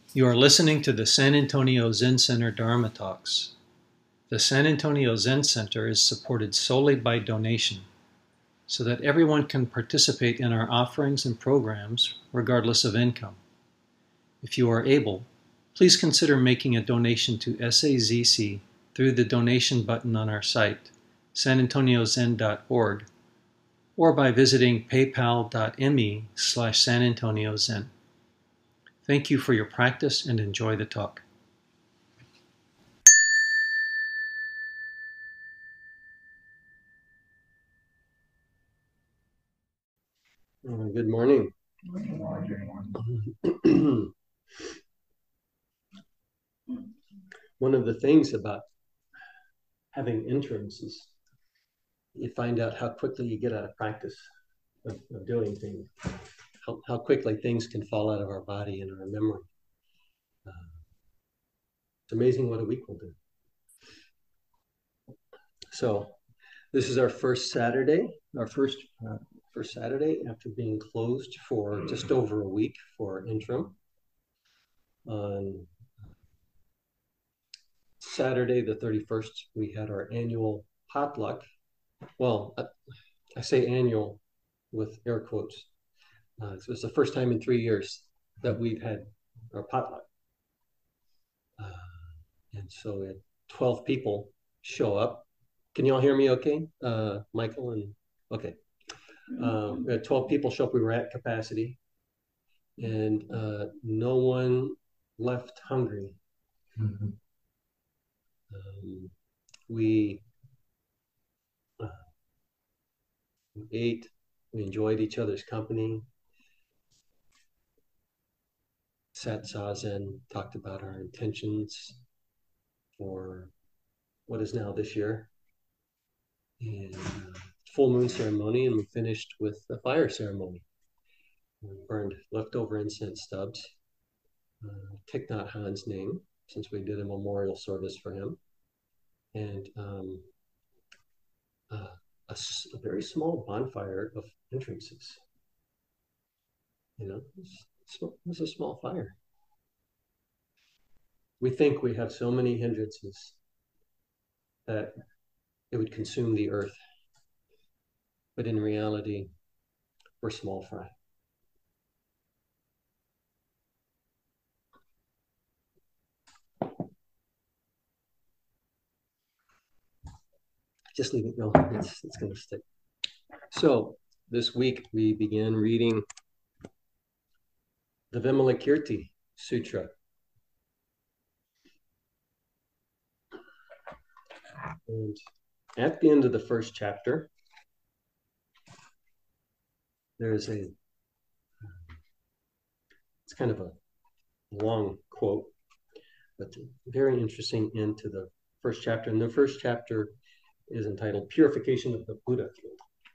You are listening to the San Antonio Zen Center Dharma Talks. The San Antonio Zen Center is supported solely by donation, so that everyone can participate in our offerings and programs regardless of income. If you are able, please consider making a donation to SAZC through the donation button on our site, sanantoniozen.org, or by visiting paypal.me/sanantoniozen. Thank you for your practice and enjoy the talk. Good morning. One of the things about having interims is you find out how quickly you get out of practice of doing things, how quickly things can fall out of our body and our memory. It's amazing what a week will do. So this is our first Saturday, first Saturday after being closed for just over a week for interim. On Saturday, the 31st, we had our annual potluck. Well, I say annual with air quotes. So it's the first time in 3 years that we've had our potluck. And so we had 12 people show up. Can you all hear me okay? Michael and, okay. We had 12 people show up. We were at capacity. And no one left hungry. Mm-hmm. We ate, we enjoyed each other's company, sat zazen, talked about our intentions for what is now this year, and full moon ceremony, and we finished with the fire ceremony. We burned leftover incense stubs, Thich Nhat Hanh's name, since we did a memorial service for him, and a very small bonfire of entrances. You know, it was a small fire. We think we have so many hindrances that it would consume the earth. But in reality, we're small fry. Just leave it go. It's going to stick. So this week we began reading the Vimalakirti Sutra. And at the end of the first chapter, there's it's kind of a long quote, but very interesting end to the first chapter. And the first chapter is entitled Purification of the Buddha Field.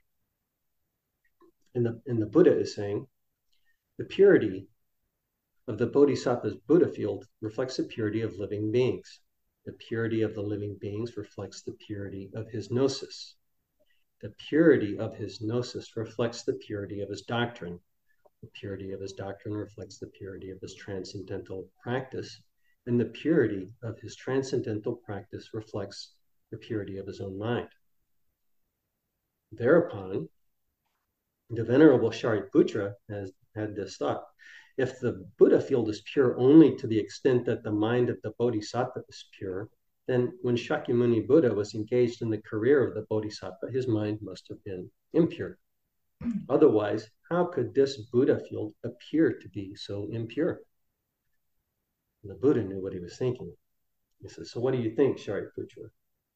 And the Buddha is saying, the purity of the Bodhisattva's Buddha field reflects the purity of living beings. The purity of the living beings reflects the purity of his gnosis. The purity of his gnosis reflects the purity of his doctrine. The purity of his doctrine reflects the purity of his transcendental practice. And the purity of his transcendental practice reflects the purity of his own mind. Thereupon, the Venerable Shariputra has had this thought. If the Buddha field is pure only to the extent that the mind of the Bodhisattva is pure, then when Shakyamuni Buddha was engaged in the career of the Bodhisattva, his mind must have been impure. Otherwise, how could this Buddha field appear to be so impure? And the Buddha knew what he was thinking. He says, so what do you think, Shariputra?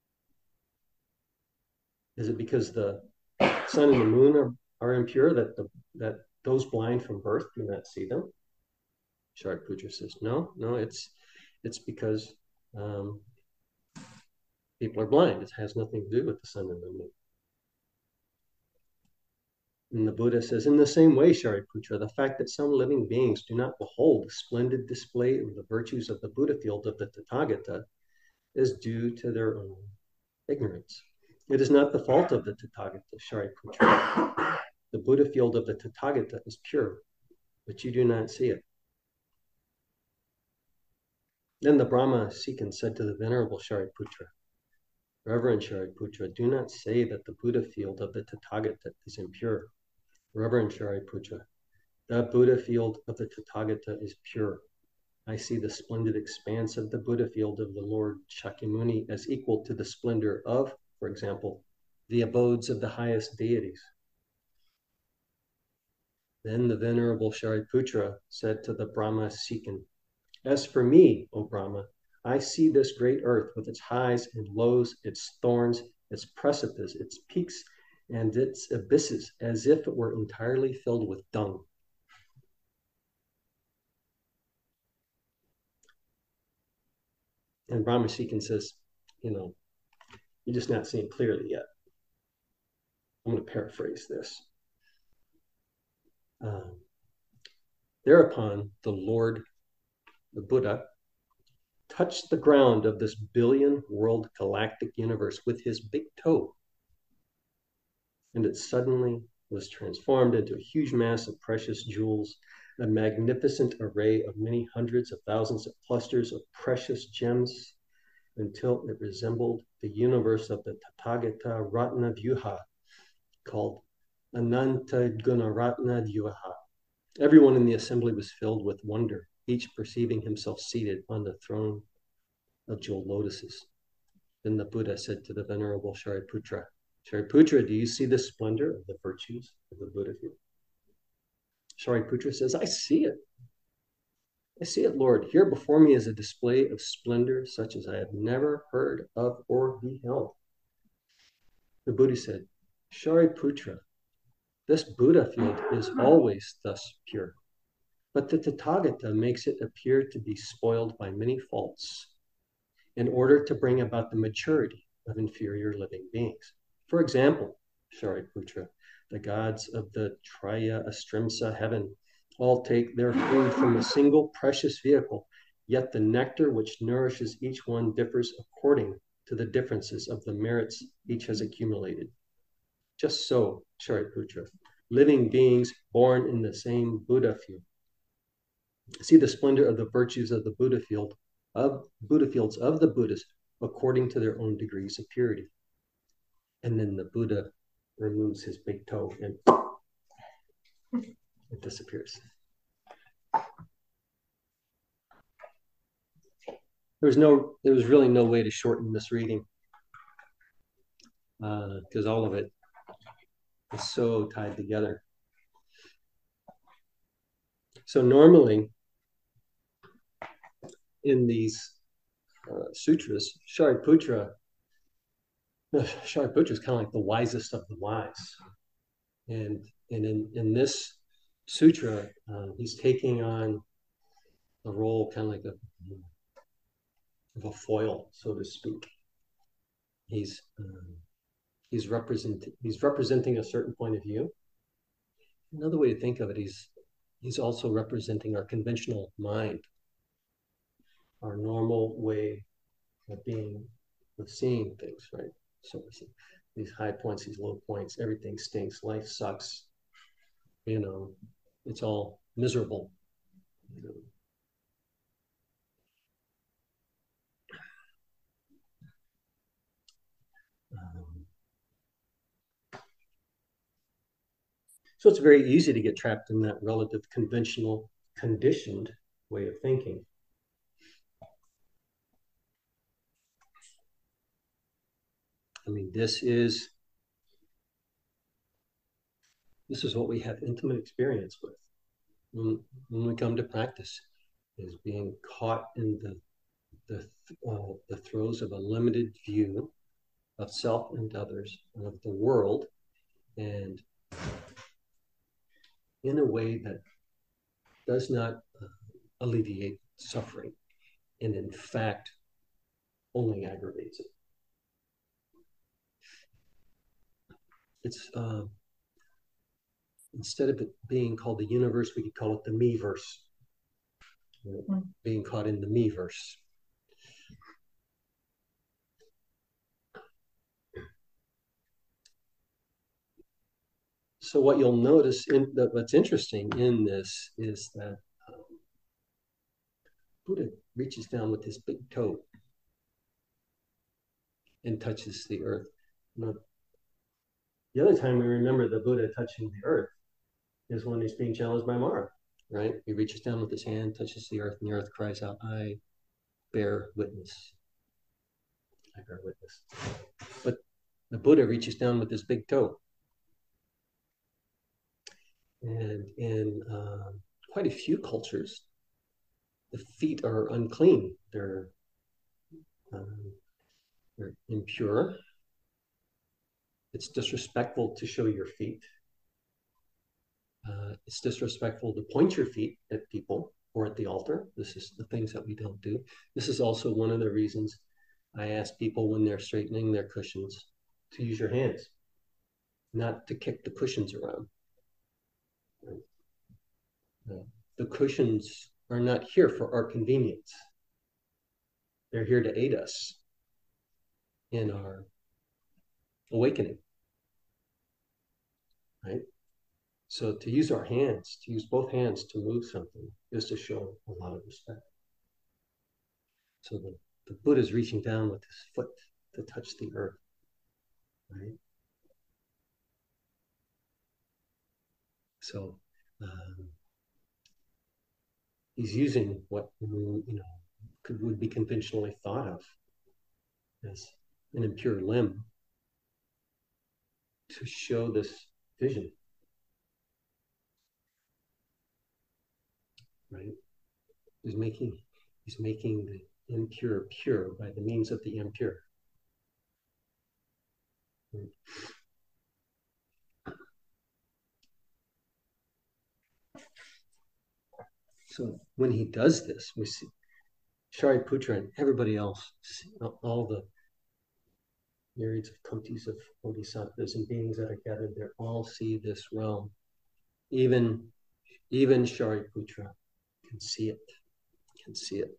Is it because the sun and the moon are impure that those blind from birth do not see them? Shariputra says, no, it's because people are blind. It has nothing to do with the sun and the moon. And the Buddha says, in the same way, Shariputra, the fact that some living beings do not behold the splendid display of the virtues of the Buddha field of the Tathagata is due to their own ignorance. It is not the fault of the Tathagata, Shariputra. The Buddha field of the Tathagata is pure, but you do not see it. Then the Brahma Sikhan said to the Venerable Shariputra, Reverend Shariputra, do not say that the Buddha field of the Tathagata is impure. Reverend Shariputra, the Buddha field of the Tathagata is pure. I see the splendid expanse of the Buddha field of the Lord Shakyamuni as equal to the splendor of, for example, the abodes of the highest deities. Then the Venerable Shariputra said to the Brahma Sikhan, as for me, O Brahma, I see this great earth with its highs and lows, its thorns, its precipices, its peaks, and its abysses, as if it were entirely filled with dung. And Brahma Sikhan says, you're just not seeing clearly yet. I'm going to paraphrase this. Thereupon, the Lord, the Buddha, touched the ground of this billion-world galactic universe with his big toe, and it suddenly was transformed into a huge mass of precious jewels, a magnificent array of many hundreds of thousands of clusters of precious gems, until it resembled the universe of the Tathagata Ratna Vyuha, called Ananta Gunaratna Vyuha. Everyone in the assembly was filled with wonder, each perceiving himself seated on the throne of jeweled lotuses. Then the Buddha said to the Venerable Shariputra, Shariputra, do you see the splendor of the virtues of the Buddha field? Shariputra says, I see it. I see it, Lord. Here before me is a display of splendor such as I have never heard of or beheld. The Buddha said, Shariputra, this Buddha field is always thus pure, but the Tathagata makes it appear to be spoiled by many faults in order to bring about the maturity of inferior living beings. For example, Shariputra, the gods of the Traya Astrimsa heaven all take their food from a single precious vehicle, yet the nectar which nourishes each one differs according to the differences of the merits each has accumulated. Just so, Shariputra, living beings born in the same Buddha field see the splendor of the virtues of the Buddha field, of Buddha fields of the Buddhas according to their own degrees of purity. And then the Buddha removes his big toe and it disappears. There was really no way to shorten this reading because all of it is so tied together. So normally in these sutras, Shariputra is kind of like the wisest of the wise. And in this sutra, he's taking on a role kind of like a foil, so to speak. He's representing a certain point of view. Another way to think of it, he's also representing our conventional mind, our normal way of seeing things, right? So these high points, these low points, everything stinks, life sucks, it's all miserable. So it's very easy to get trapped in that relative, conventional, conditioned way of thinking. I mean, this is what we have intimate experience with when we come to practice, is being caught in the throes of a limited view of self and others and of the world, and in a way that does not alleviate suffering, and in fact only aggravates it. It's instead of it being called the universe, we could call it the me-verse. Being caught in the me-verse. So what you'll notice, what's interesting in this is that Buddha reaches down with his big toe and touches the earth. Now, the other time we remember the Buddha touching the earth is when he's being challenged by Mara, right? He reaches down with his hand, touches the earth, and the earth cries out, I bear witness. I bear witness. But the Buddha reaches down with his big toe. And in quite a few cultures, the feet are unclean. They're impure. It's disrespectful to show your feet. It's disrespectful to point your feet at people or at the altar. This is the things that we don't do. This is also one of the reasons I ask people when they're straightening their cushions to use your hands, not to kick the cushions around. The cushions are not here for our convenience. They're here to aid us in our awakening, right? So to use our hands, to use both hands to move something is to show a lot of respect. So the Buddha is reaching down with his foot to touch the earth, right? So he's using what would be conventionally thought of as an impure limb to show this vision, right? He's making the impure pure by the means of the impure. Right? So when he does this, we see Shariputra and everybody else, all the myriads of kotis of bodhisattvas and beings that are gathered there, all see this realm. Even Shariputra can see it.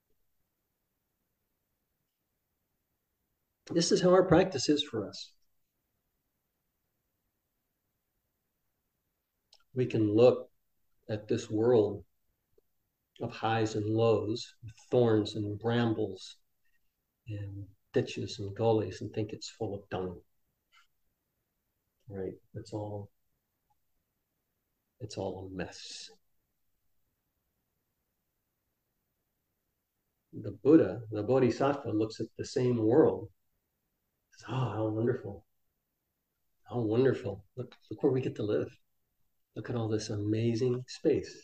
This is how our practice is for us. We can look at this world of highs and lows, thorns and brambles, and ditches and gullies, and think it's full of dung. Right? It's all a mess. The Buddha, the Bodhisattva, looks at the same world. Says, oh, how wonderful. How wonderful. Look where we get to live. Look at all this amazing space.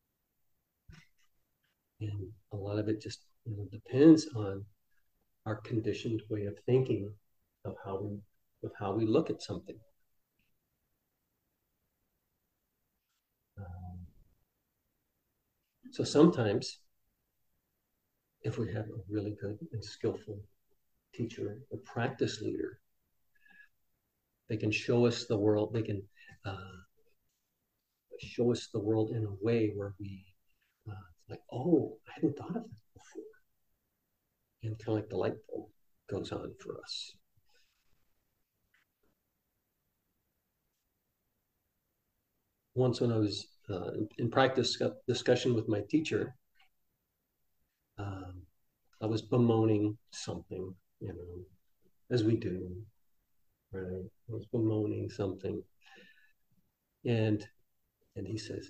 And a lot of it just depends on our conditioned way of thinking of how we look at something. So sometimes, if we have a really good and skillful teacher, a practice leader, they can show us the world. They can show us the world in a way where we like, oh, I hadn't thought of that before, and kind of like the light bulb goes on for us. Once, when I was in practice discussion with my teacher, I was bemoaning something, as we do, right? I was bemoaning something, and he says,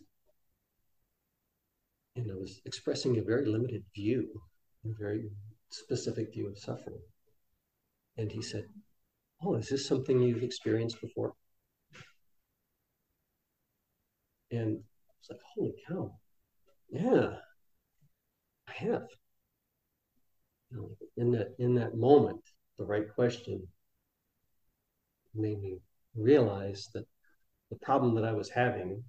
and I was expressing a very limited view, a very specific view of suffering. And he said, oh, is this something you've experienced before? And I was like, holy cow, yeah, I have. In that moment, the right question made me realize that the problem that I was having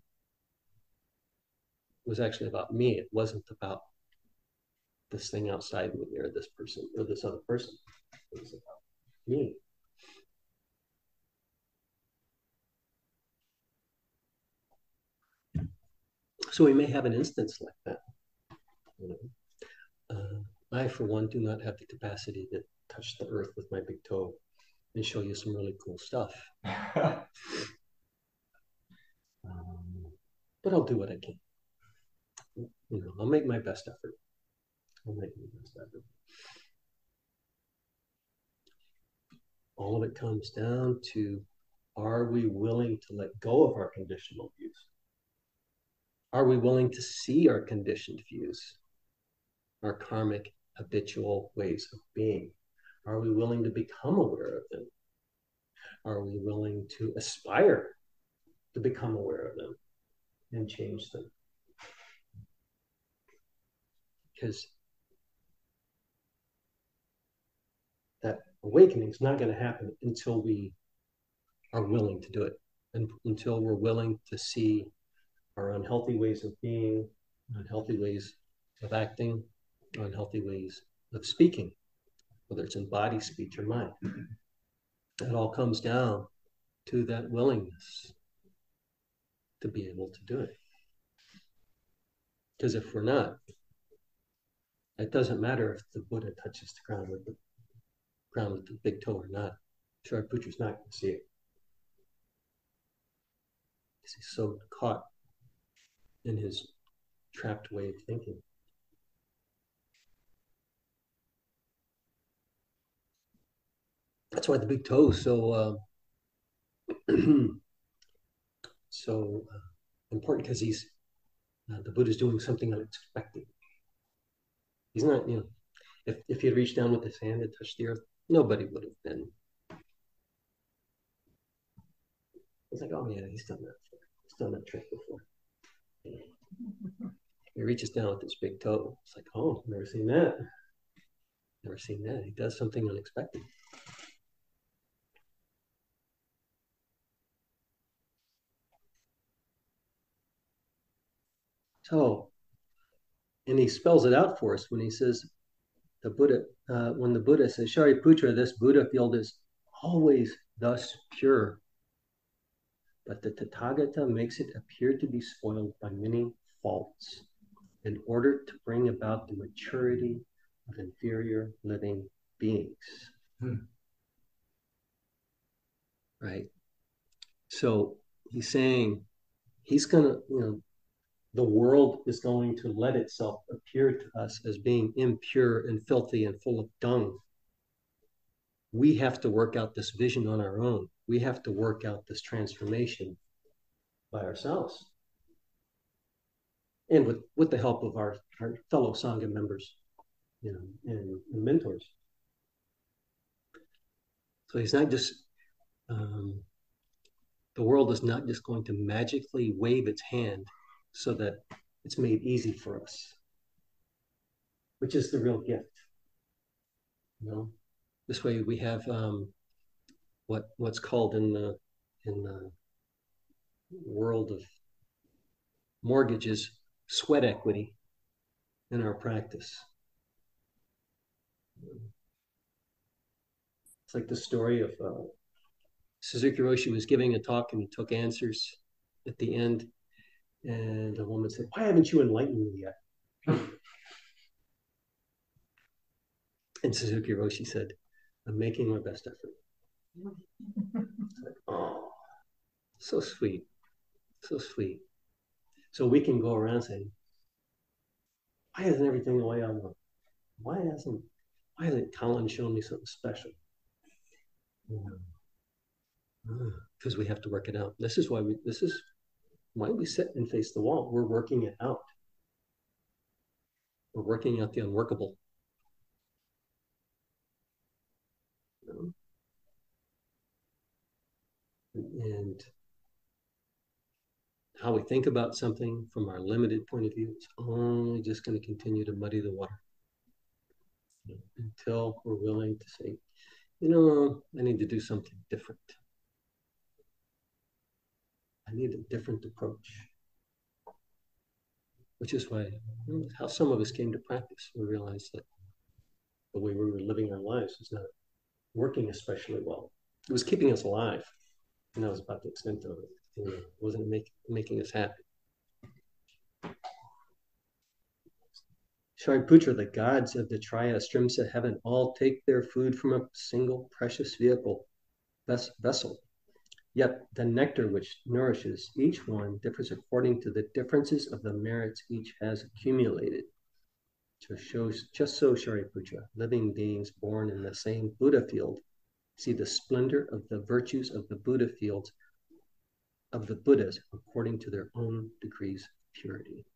was actually about me. It wasn't about this thing outside me or this person or this other person. It was about me. So we may have an instance like that. I, for one, do not have the capacity to touch the earth with my big toe and show you some really cool stuff. But I'll do what I can. I'll make my best effort. All of it comes down to, are we willing to let go of our conditional views? Are we willing to see our conditioned views, our karmic habitual ways of being? Are we willing to become aware of them? Are we willing to aspire to become aware of them and change them? Because that awakening is not going to happen until we are willing to do it, and until we're willing to see our unhealthy ways of being, unhealthy ways of acting, unhealthy ways of speaking, whether it's in body, speech, or mind. It all comes down to that willingness to be able to do it. Because if we're not, it doesn't matter if the Buddha touches the ground with the big toe or not. Shariputra's not going to see it. Because he's so caught in his trapped way of thinking. That's why the big toe is so important, because he's the Buddha's doing something unexpected. He's not, if he had reached down with his hand and touched the earth, nobody would have been. It's like, oh yeah, he's done that before. He's done that trick before. He reaches down with his big toe. It's like, oh, never seen that. Never seen that. He does something unexpected. So, and he spells it out for us when he says, the Buddha, when the Buddha says, Shariputra, this Buddha field is always thus pure, but the Tathagata makes it appear to be spoiled by many faults in order to bring about the maturity of inferior living beings. Right? So he's saying he's going to, the world is going to let itself appear to us as being impure and filthy and full of dung. We have to work out this vision on our own. We have to work out this transformation by ourselves. And with the help of our fellow Sangha members, and mentors. So he's not just, the world is not just going to magically wave its hand so that it's made easy for us, which is the real gift. This way we have what's called in the world of mortgages, sweat equity in our practice. It's like the story of Suzuki Roshi was giving a talk and he took answers at the end, and a woman said, "Why haven't you enlightened me yet?" And Suzuki Roshi said, "I'm making my best effort." Like, oh, so sweet, so sweet. So we can go around saying, "Why isn't everything the way I want? Why hasn't Colin shown me something special?" Because we have to work it out. This is why we sit and face the wall. We're working it out. We're working out the unworkable. And how we think about something from our limited point of view is only just going to continue to muddy the water until we're willing to say, I need to do something different. I need a different approach. Which is why, how some of us came to practice. We realized that the way we were living our lives was not working especially well. It was keeping us alive, and that was about the extent of it. It wasn't making us happy. Shariputra, the gods of the Triastrimsa heaven all take their food from a single precious vessel. Yet the nectar which nourishes each one differs according to the differences of the merits each has accumulated. Just so, Shariputra, living beings born in the same Buddha field see the splendor of the virtues of the Buddha fields of the Buddhas according to their own degrees of purity.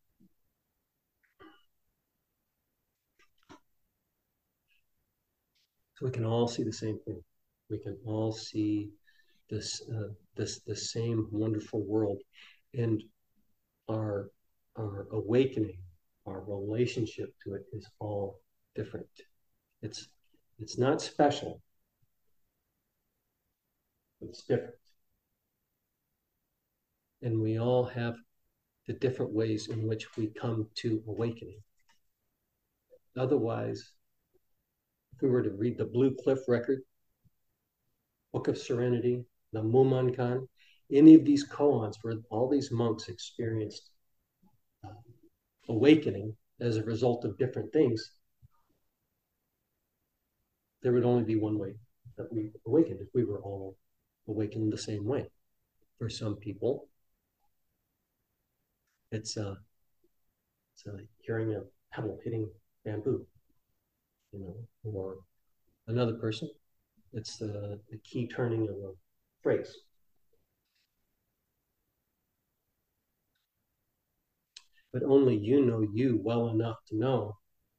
So we can all see the same thing. We can all see the same wonderful world, and our awakening, our relationship to it is all different. It's not special, but it's different. And we all have the different ways in which we come to awakening. Otherwise, if we were to read the Blue Cliff Record, Book of Serenity, the Mumonkan, any of these koans where all these monks experienced awakening as a result of different things, there would only be one way that we awakened if we were all awakened the same way. For some people, it's hearing a pebble hitting bamboo, or another person, it's the key turning of a phrase. But only you know you well enough to know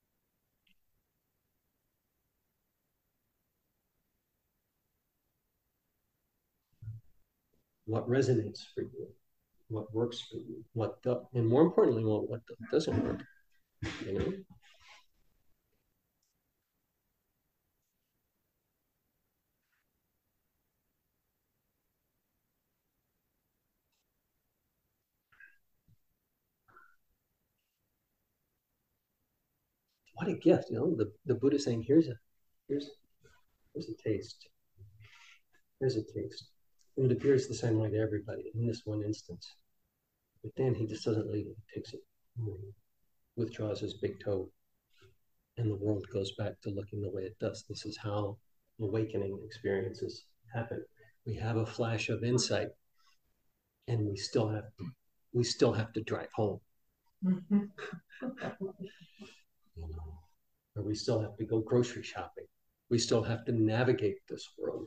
what resonates for you, what works for you, and more importantly, what doesn't work. What a gift, the Buddha saying, here's a taste. Here's a taste. And it appears the same way to everybody in this one instance. But then he just doesn't leave it. He takes it, withdraws his big toe, and the world goes back to looking the way it does. This is how awakening experiences happen. We have a flash of insight, and we still have to drive home. Or we still have to go grocery shopping. We still have to navigate this world.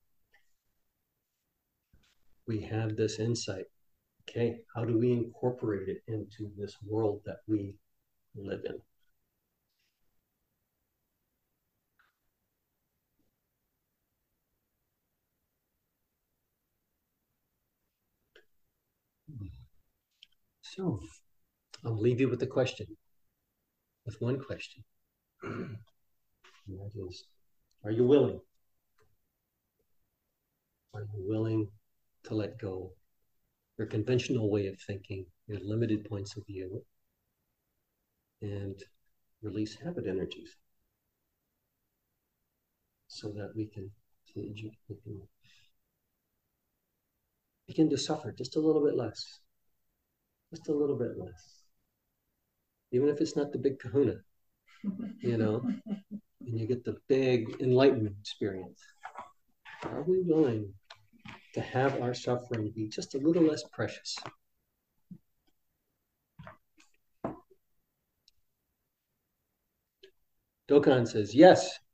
We have this insight. Okay, how do we incorporate it into this world that we live in? So I'll leave you with a question, with one question. And that is, are you willing? Are you willing to let go your conventional way of thinking, your limited points of view, and release habit energies so that we can begin to suffer just a little bit less. Just a little bit less. Even if it's not the big kahuna, and you get the big enlightenment experience. Are we willing to have our suffering be just a little less precious? Dokan says, yes,